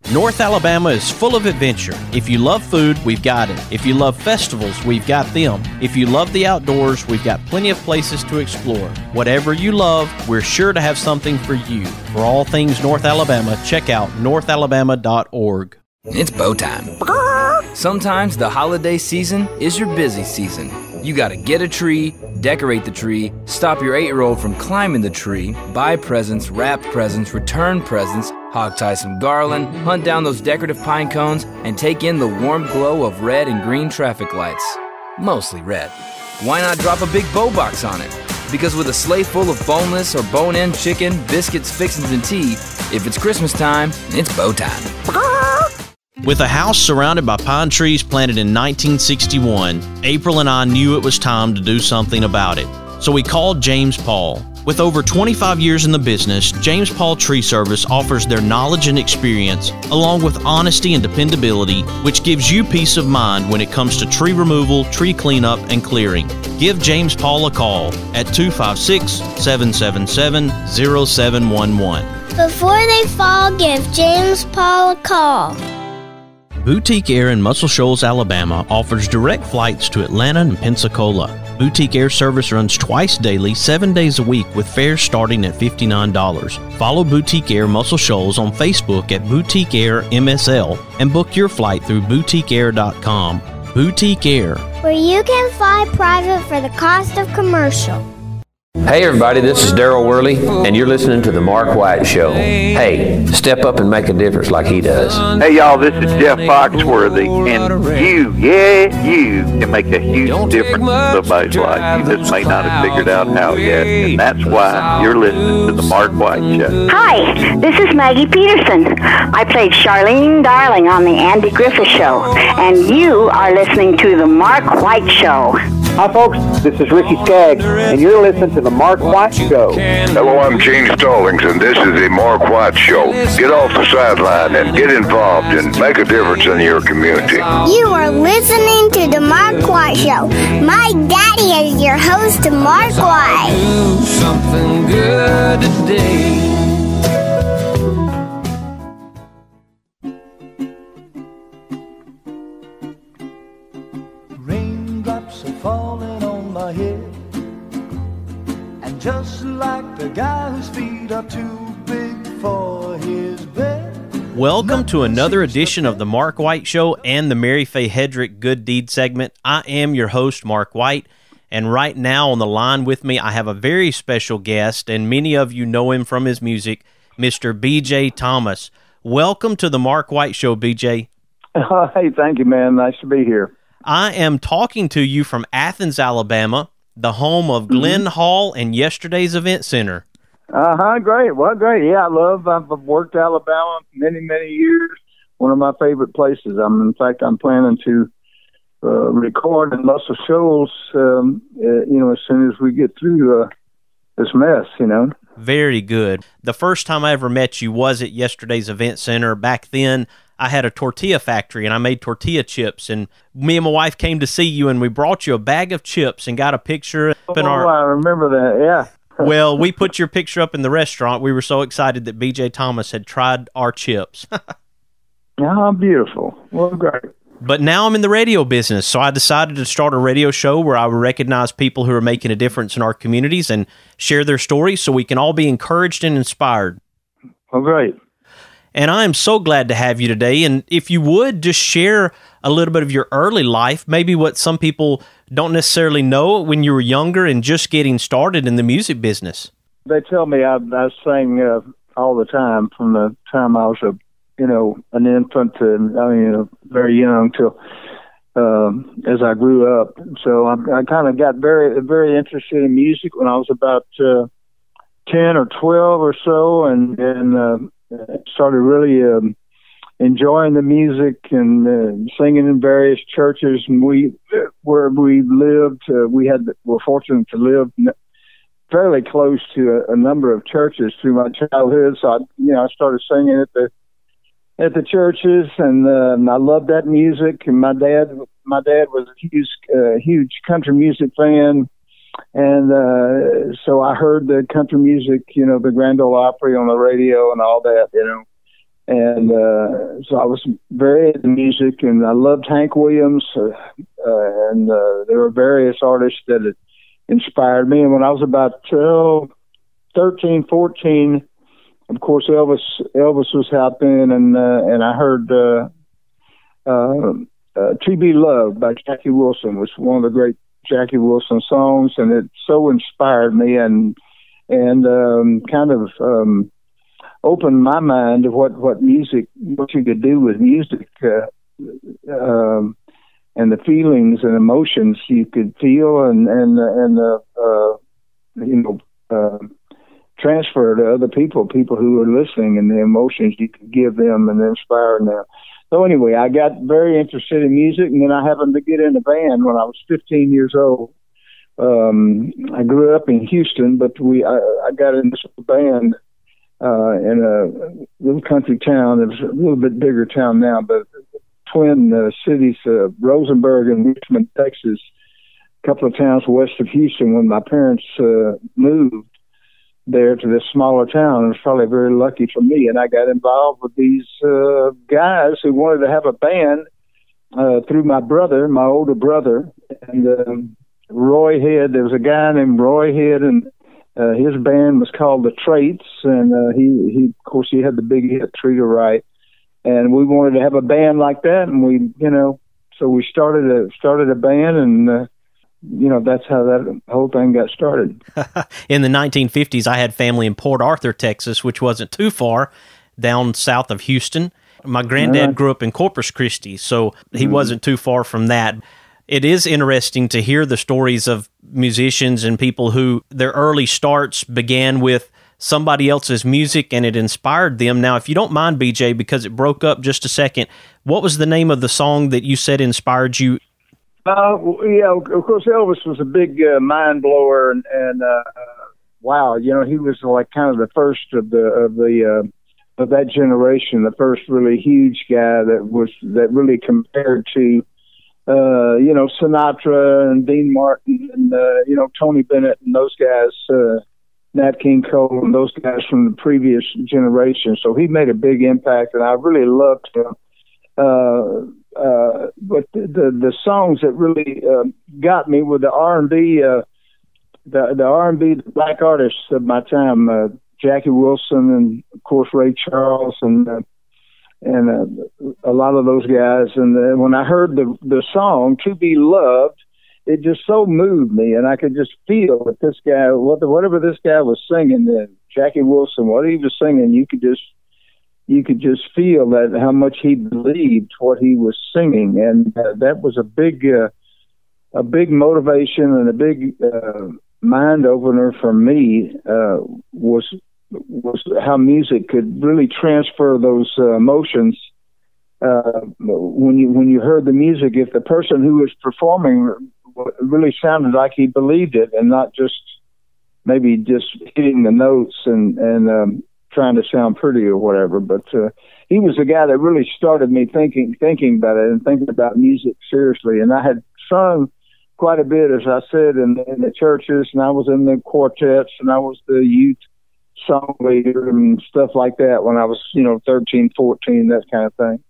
North Alabama is full of adventure. If you love food, we've got it. If you love festivals, we've got them. If you love the outdoors, we've got plenty of places to explore. Whatever you love, we're sure to have something for you. For all things North Alabama, check out northalabama.org. It's bow time. Sometimes the holiday season is your busy season. You gotta get a tree, decorate the tree, stop your 8-year-old from climbing the tree, buy presents, wrap presents, return presents, hog tie some garland, hunt down those decorative pine cones, and take in the warm glow of red and green traffic lights. Mostly red. Why not drop a big bow box on it? Because with a sleigh full of boneless or bone-in chicken, biscuits, fixins, and tea, if it's Christmas time, it's bow time. With a house surrounded by pine trees planted in 1961, April and I knew it was time to do something about it. So we called James Paul. With over 25 years in the business, James Paul Tree Service offers their knowledge and experience, along with honesty and dependability, which gives you peace of mind when it comes to tree removal, tree cleanup, and clearing. Give James Paul a call at 256-777-0711. Before they fall, give James Paul a call. Boutique Air in Muscle Shoals, Alabama offers direct flights to Atlanta and Pensacola. Boutique Air service runs twice daily, 7 days a week, with fares starting at $59. Follow Boutique Air Muscle Shoals on Facebook at Boutique Air MSL and book your flight through boutiqueair.com. Boutique Air, where you can fly private for the cost of commercial. Hey everybody, this is Daryl Worley, and you're listening to The Mark White Show. Hey, step up and make a difference like he does. Hey y'all, this is Jeff Foxworthy, and you can make a huge difference in somebody's life. You just may not have figured out how yet, and that's why you're listening to The Mark White Show. Hi, this is Maggie Peterson. I played Charlene Darling on The Andy Griffith Show, and you are listening to The Mark White Show. Hi folks, this is Ricky Skaggs, and you're listening to The Mark White Show. Hello, I'm Gene Stallings, and this is The Mark White Show. Get off the sideline and get involved and make a difference in your community. You are listening to The Mark White Show. My daddy is your host, Mark White. Do something good today. Falling on my head, and just like the guy whose feet are too big for his bed. Welcome to another edition of the Mark White Show and the Mary Faye Hedrick Good Deed segment. I am your host, Mark White, and right now on the line with me, I have a very special guest, and many of you know him from his music, Mr. B.J. Thomas. Welcome to the Mark White Show, B.J. Hey, thank you, man. Nice to be here. I am talking to you from Athens, Alabama, the home of Glenn Hall and yesterday's Event Center. Great. Well, great. Yeah, I've worked Alabama many, many years. One of my favorite places. I'm planning to record in Muscle Shoals, as soon as we get through this mess, Very good. The first time I ever met you was at yesterday's Event Center. Back then, I had a tortilla factory, and I made tortilla chips, and me and my wife came to see you, and we brought you a bag of chips and got a picture up in our... I remember that, yeah. Well, we put your picture up in the restaurant. We were so excited that B.J. Thomas had tried our chips. Oh, beautiful. Well, great. But now I'm in the radio business, so I decided to start a radio show where I would recognize people who are making a difference in our communities and share their stories so we can all be encouraged and inspired. Oh, great. And I am so glad to have you today. And if you would, just share a little bit of your early life, maybe what some people don't necessarily know when you were younger and just getting started in the music business. They tell me I sang all the time from the time I was an infant to, very young till as I grew up. So I kind of got very, very interested in music when I was about 10 or 12 or so, and started really enjoying the music and singing in various churches. And where we lived, were fortunate to live fairly close to a number of churches through my childhood. So I started singing at the churches, and I loved that music. And my dad was a huge country music fan. And so I heard the country music, the Grand Ole Opry on the radio and all that, And so I was very into music, and I loved Hank Williams, and there were various artists that had inspired me. And when I was about 13, 14, of course, Elvis was happening, and I heard "To Be Loved" by Jackie Wilson, was one of the great Jackie Wilson songs, and it so inspired me and kind of opened my mind to what you could do with music, and the feelings and emotions you could feel and transfer to other people who are listening, and the emotions you could give them and inspire them. So anyway, I got very interested in music, and then I happened to get in a band when I was 15 years old. I grew up in Houston, but I got in this band in a little country town. It was a little bit bigger town now, but twin cities, Rosenberg and Richmond, Texas, a couple of towns west of Houston. When my parents moved there to this smaller town, it was probably very lucky for me, and I got involved with these guys who wanted to have a band through my older brother, and Roy Head. There was a guy named Roy Head, and his band was called The Traits, and he of course he had the big hit Treat Her Right, and we wanted to have a band like that, and so we started a band, and that's how that whole thing got started. In the 1950s, I had family in Port Arthur, Texas, which wasn't too far down south of Houston. My granddad grew up in Corpus Christi, so he wasn't too far from that. It is interesting to hear the stories of musicians and people who their early starts began with somebody else's music and it inspired them. Now, if you don't mind, BJ, because it broke up just a second, what was the name of the song that you said inspired you? Yeah, of course, Elvis was a big mind blower, and wow, he was like kind of the first of that generation, the first really huge guy that really compared to Sinatra and Dean Martin and Tony Bennett and those guys, Nat King Cole and those guys from the previous generation. So he made a big impact, and I really loved him. But the songs that really got me were the R&B, the R&B black artists of my time, Jackie Wilson and of course Ray Charles and a lot of those guys. And when I heard the song "To Be Loved," it just so moved me, and I could just feel that this guy, whatever this guy was singing, Jackie Wilson, what he was singing, you could just feel that how much he believed what he was singing, and that was a big motivation and a big mind opener for me. Was how music could really transfer those emotions. When you heard the music, if the person who was performing really sounded like he believed it, and not just maybe just hitting the notes and trying to sound pretty or whatever, but he was the guy that really started me thinking about it and thinking about music seriously. And I had sung quite a bit, as I said, in the churches, and I was in the quartets, and I was the youth song leader and stuff like that when I was 13, 14, that kind of thing.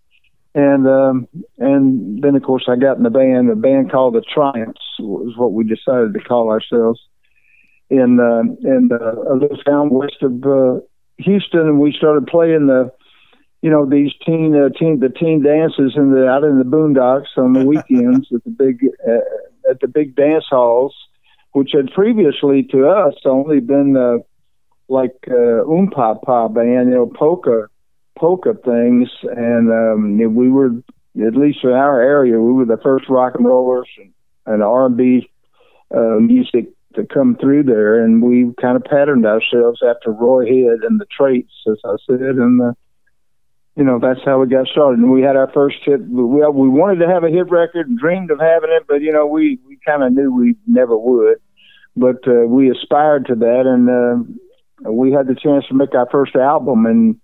And then of course I got in a band called the Triumphs was what we decided to call ourselves, in a little town west of Houston, and we started playing these teen dances out in the boondocks on the weekends at the big dance halls, which had previously to us only been like pa band, polka things, and we were, at least in our area, we were the first rock and rollers and R&B music to come through there, and we kind of patterned ourselves after Roy Head and the Traits, as I said, and that's how we got started. And we had our first hit. We wanted to have a hit record and dreamed of having it, but we kind of knew we never would. But we aspired to that, and we had the chance to make our first album in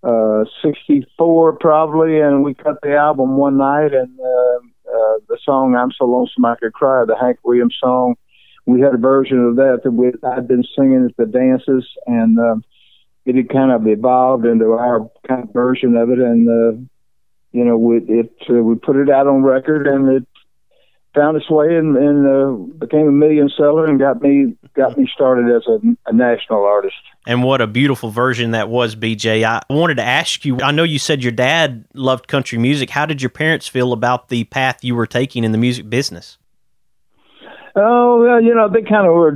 64 probably, and we cut the album one night, and the song "I'm So Lonesome I Could Cry," the Hank Williams song, we had a version of that I'd been singing at the dances, and it had kind of evolved into our kind of version of it, and we put it out on record, and it found its way and became a million seller and got me started as a national artist. And what a beautiful version that was, BJ. I wanted to ask you, I know you said your dad loved country music. How did your parents feel about the path you were taking in the music business? Oh, well, they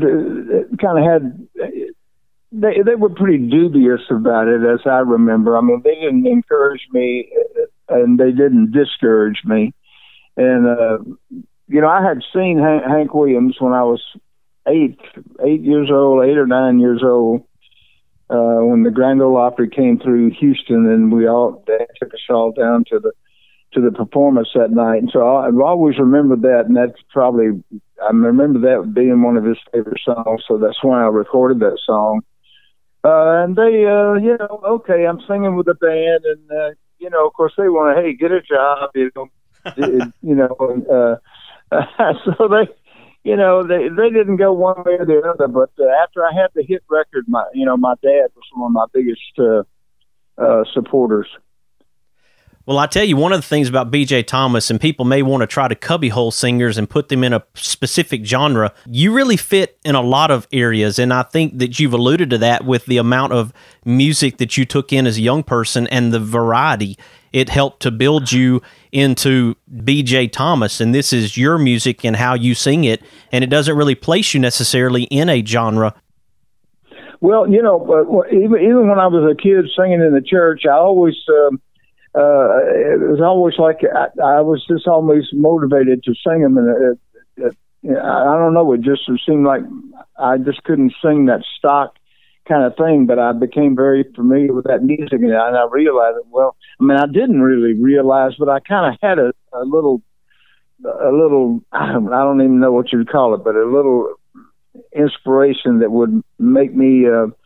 they were pretty dubious about it, as I remember. I mean, they didn't encourage me, and they didn't discourage me. And, I had seen Hank Williams when I was 8 or 9 years old, when the Grand Ole Opry came through Houston, and they took us all down to the performance that night. And so I've always remembered that, and I remember that being one of his favorite songs, so that's why I recorded that song. And they, okay, I'm singing with the band, and, of course they want to, hey, get a job, so they didn't go one way or the other. But after I had the hit record, my dad was one of my biggest supporters. Well, I tell you, one of the things about B.J. Thomas, and people may want to try to cubbyhole singers and put them in a specific genre, you really fit in a lot of areas, and I think that you've alluded to that with the amount of music that you took in as a young person and the variety. It helped to build you into B.J. Thomas, and this is your music and how you sing it, and it doesn't really place you necessarily in a genre. Well, even when I was a kid singing in the church, I always... it was always like I was just always motivated to sing them, and I don't know. It just seemed like I just couldn't sing that stock kind of thing. But I became very familiar with that music, and I realized it. Well, I mean, I didn't really realize, but I kind of had a little. I don't even know what you'd call it, but a little inspiration that would make me.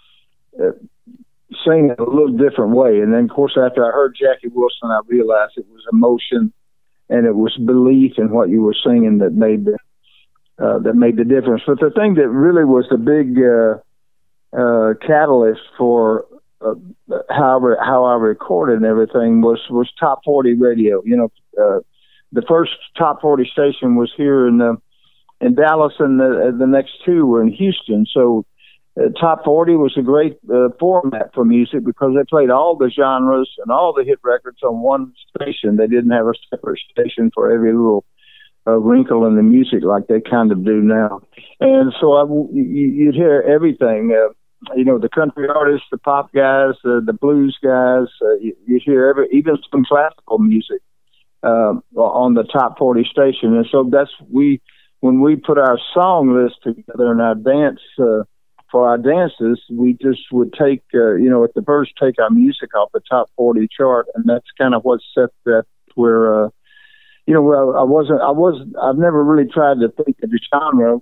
Sing it a little different way. And then, of course, after I heard Jackie Wilson, I realized it was emotion and it was belief in what you were singing that made the difference. But the thing that really was the big catalyst for how I recorded and everything was Top 40 radio. The first Top 40 station was here in Dallas, and the next two were in Houston. So Top 40 was a great format for music because they played all the genres and all the hit records on one station. They didn't have a separate station for every little wrinkle in the music like they kind of do now. And so you'd hear everything, the country artists, the pop guys, the blues guys. You'd hear even some classical music on the Top 40 station. And so when we put our song list together and our dance for our dances, we just would take, at the first, take our music off the Top 40 chart, and that's kind of what set that where, I've never really tried to think of the genre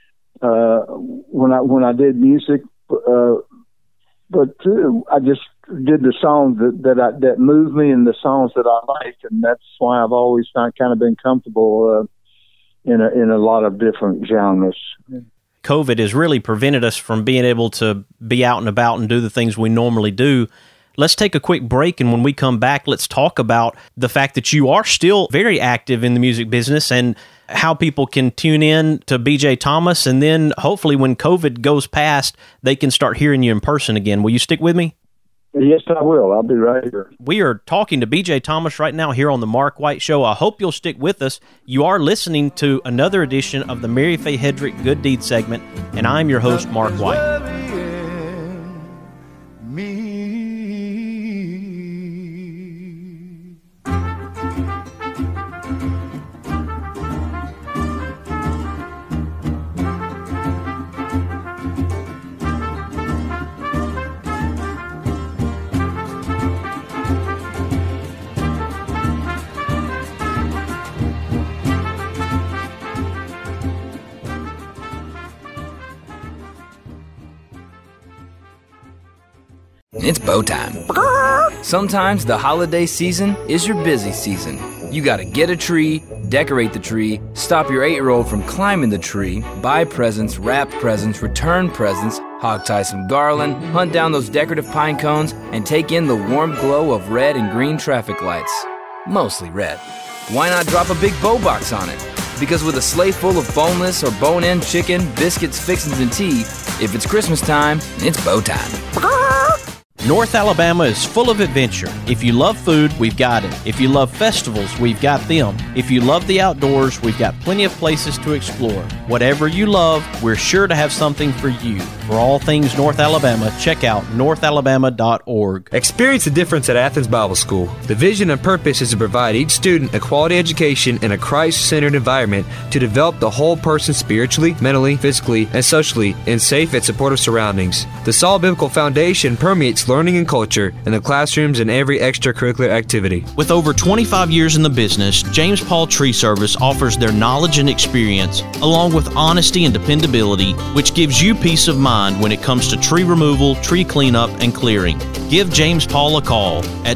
when I did music, but I just did the songs that moved me and the songs that I liked, and that's why I've always kind of been comfortable in a lot of different genres. COVID has really prevented us from being able to be out and about and do the things we normally do. Let's take a quick break, and when we come back, let's talk about the fact that you are still very active in the music business and how people can tune in to B.J. Thomas, and then hopefully when COVID goes past, they can start hearing you in person again. Will you stick with me? Yes, I will. I'll be right here. We are talking to B.J. Thomas right now here on the Mark White Show. I hope you'll stick with us. You are listening to another edition of the Mary Faye Hedrick Good Deed segment, and I'm your host, Mark White. It's bow time. Sometimes the holiday season is your busy season. You gotta get a tree, decorate the tree, stop your 8-year-old from climbing the tree, buy presents, wrap presents, return presents, Hog tie some garland, hunt down those decorative pine cones, and take in the warm glow of red and green traffic lights. Mostly red. Why not drop a big bow box on it? Because with a sleigh full of boneless or bone-in chicken, biscuits, fixins, and tea, if it's Christmas time, it's bow time. North Alabama is full of adventure. If you love food, we've got it. If you love festivals, we've got them. If you love the outdoors, we've got plenty of places to explore. Whatever you love, we're sure to have something for you. For all things North Alabama, check out northalabama.org. Experience the difference at Athens Bible School. The vision and purpose is to provide each student a quality education in a Christ-centered environment to develop the whole person spiritually, mentally, physically, and socially in safe and supportive surroundings. The solid biblical foundation permeates learning and culture in the classrooms and every extracurricular activity. With over 25 years in the business, James Paul Tree Service offers their knowledge and experience, along with honesty and dependability, which gives you peace of mind when it comes to tree removal, tree cleanup, and clearing. Give James Paul a call at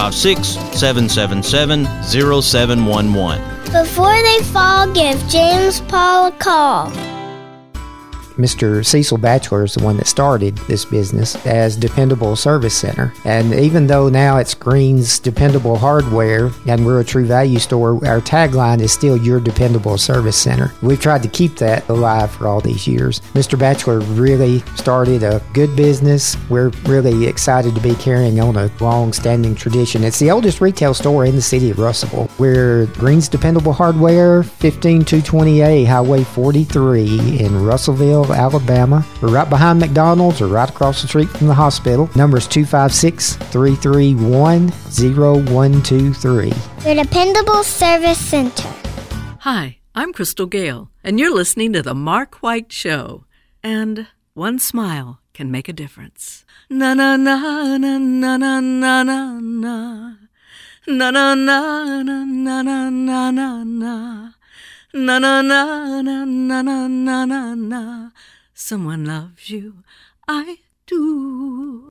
256-777-0711. Before they fall, give James Paul a call. Mr. Cecil Batchelor is the one that started this business as Dependable Service Center. And even though now it's Green's Dependable Hardware and we're a True Value store, our tagline is still Your Dependable Service Center. We've tried to keep that alive for all these years. Mr. Batchelor really started a good business. We're really excited to be carrying on a long-standing tradition. It's the oldest retail store in the city of Russellville. We're Green's Dependable Hardware, 15220A Highway 43 in Russellville, Alabama. We're right behind McDonald's or right across the street from the hospital. Number is 256-331-0123. Your Dependable Service Center. Hi, I'm Crystal Gale, and you're listening to The Mark White Show. And one smile can make a difference. Na na na na na na na na na. Na na na na na na na na na. Na na na na na na na na na. Someone loves you, I do.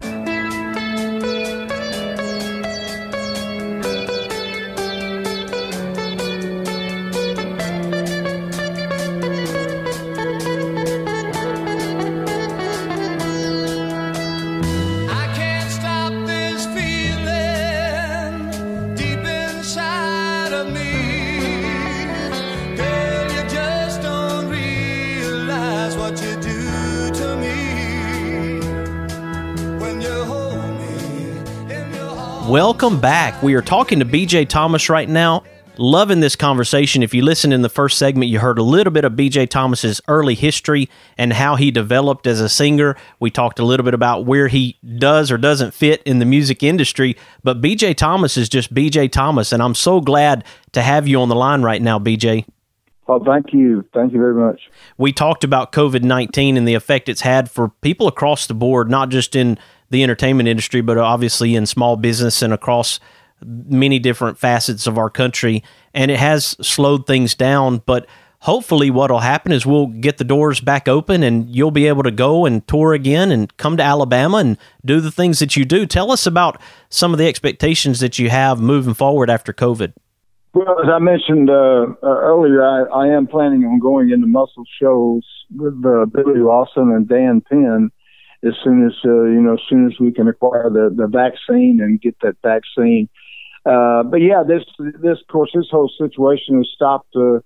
Welcome back. We are talking to B.J. Thomas right now. Loving this conversation. If you listened in the first segment, you heard a little bit of B.J. Thomas's early history and how he developed as a singer. We talked a little bit about where he does or doesn't fit in the music industry, but B.J. Thomas is just B.J. Thomas, and I'm so glad to have you on the line right now, B.J. Well, thank you. Thank you very much. We talked about COVID-19 and the effect it's had for people across the board, not just in the entertainment industry, but obviously in small business and across many different facets of our country. And it has slowed things down, but hopefully what will happen is we'll get the doors back open and you'll be able to go and tour again and come to Alabama and do the things that you do. Tell us about some of the expectations that you have moving forward after COVID. Well, as I mentioned earlier, I am planning on going into muscle shows with Billy Lawson and Dan Penn as soon as we can acquire the vaccine and get that vaccine. But yeah, this whole situation has stopped a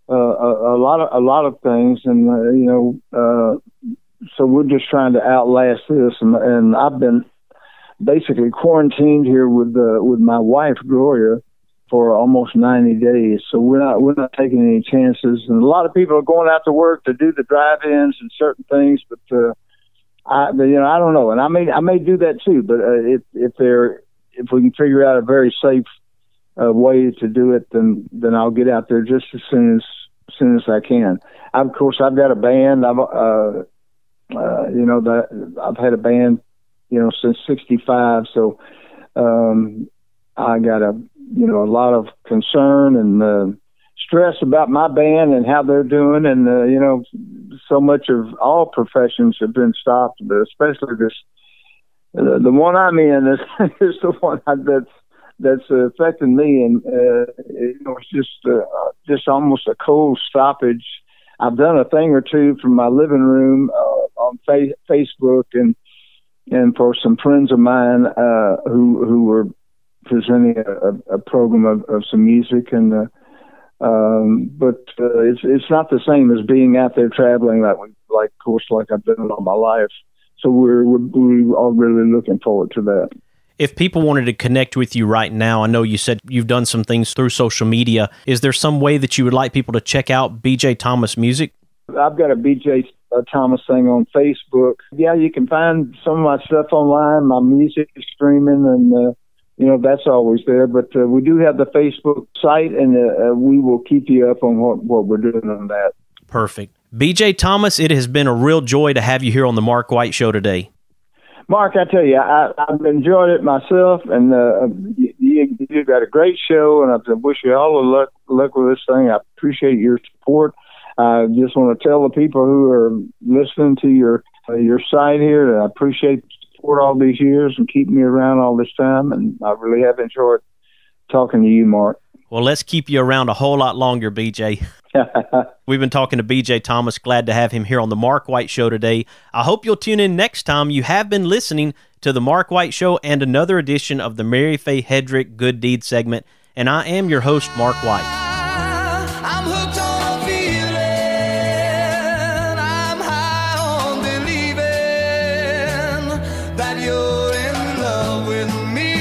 lot of things, and so we're just trying to outlast this. And I've been basically quarantined here with my wife Gloria for almost 90 days. So we're not taking any chances. And a lot of people are going out to work to do the drive-ins and certain things, but I don't know. And I may do that too. But if we can figure out a very safe way to do it, then I'll get out there just as soon as I can. Of course, I've got a band. I've had a band, since '65. So I got a lot of concern and stress about my band and how they're doing. And, so much of all professions have been stopped, but especially this, the one I'm in is the one that's affecting me. And, it's just almost a cold stoppage. I've done a thing or two from my living room on Facebook and for some friends of mine who were presenting a program of some music, and but it's not the same as being out there traveling like of course I've done all my life. So we're all really looking forward to that. If people wanted to connect with you right now, I know you said you've done some things through social media. Is there some way that you would like people to check out B.J. Thomas music? I've got a B.J. Thomas thing on Facebook. Yeah, you can find some of my stuff online. My music is streaming, and that's always there. But we do have the Facebook site, and we will keep you up on what we're doing on that. Perfect. B.J. Thomas, it has been a real joy to have you here on the Mark White Show today. Mark, I tell you, I've enjoyed it myself, and you've got a great show, and I wish you all the luck with this thing. I appreciate your support. I just want to tell the people who are listening to your site here that I appreciate the support all these years and keeping me around all this time, and I really have enjoyed talking to you, Mark. Well, let's keep you around a whole lot longer, BJ. We've been talking to B.J. Thomas. Glad to have him here on the Mark White Show today. I hope you'll tune in next time. You have been listening to the Mark White Show and another edition of the Mary Faye Hedrick Good Deed segment, and I am your host, Mark White. I'm hooked on feeling, I'm high on believing that you're in love with me.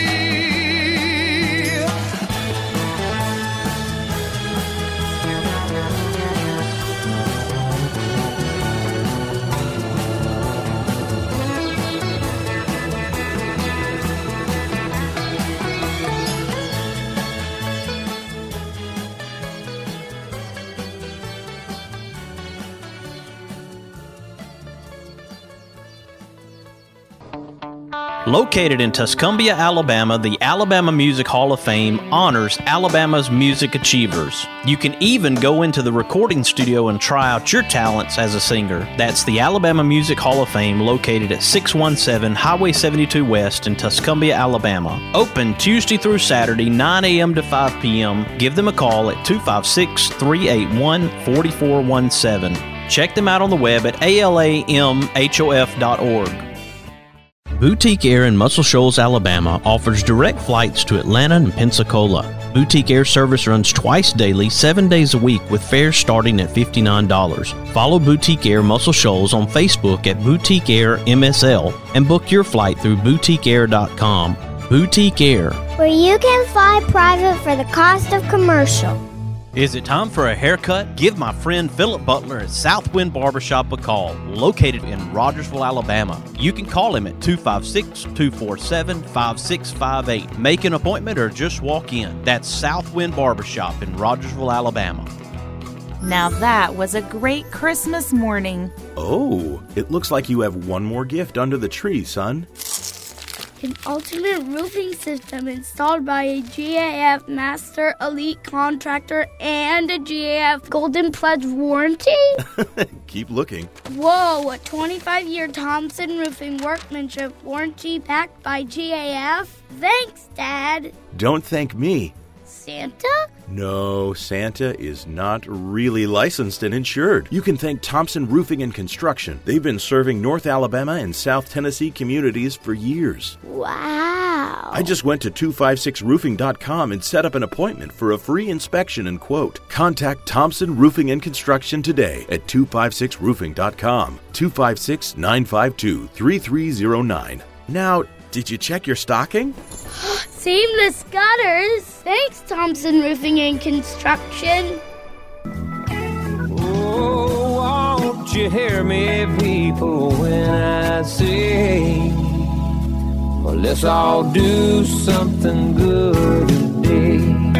Located in Tuscumbia, Alabama, the Alabama Music Hall of Fame honors Alabama's music achievers. You can even go into the recording studio and try out your talents as a singer. That's the Alabama Music Hall of Fame, located at 617 Highway 72 West in Tuscumbia, Alabama. Open Tuesday through Saturday, 9 a.m. to 5 p.m. Give them a call at 256-381-4417. Check them out on the web at alamhof.org. Boutique Air in Muscle Shoals, Alabama offers direct flights to Atlanta and Pensacola. Boutique Air service runs twice daily, 7 days a week, with fares starting at $59. Follow Boutique Air Muscle Shoals on Facebook at Boutique Air MSL and book your flight through boutiqueair.com. Boutique Air, where you can fly private for the cost of commercial. Is it time for a haircut? Give my friend Philip Butler at Southwind Barbershop a call, located in Rogersville, Alabama. You can call him at 256-247-5658. Make an appointment or just walk in. That's Southwind Barbershop in Rogersville, Alabama. Now that was a great Christmas morning. Oh, it looks like you have one more gift under the tree, son. An ultimate roofing system installed by a GAF Master Elite Contractor and a GAF Golden Pledge warranty? Keep looking. Whoa, a 25-year Thompson Roofing Workmanship warranty backed by GAF? Thanks, Dad. Don't thank me. Santa? No, Santa is not really licensed and insured. You can thank Thompson Roofing and Construction. They've been serving North Alabama and South Tennessee communities for years. Wow. I just went to 256roofing.com and set up an appointment for a free inspection and quote. Contact Thompson Roofing and Construction today at 256roofing.com, 256-952-3309. Now, did you check your stocking? Seamless gutters. Thanks, Thompson Roofing and Construction. Oh, won't you hear me, people, when I say, well, let's all do something good today.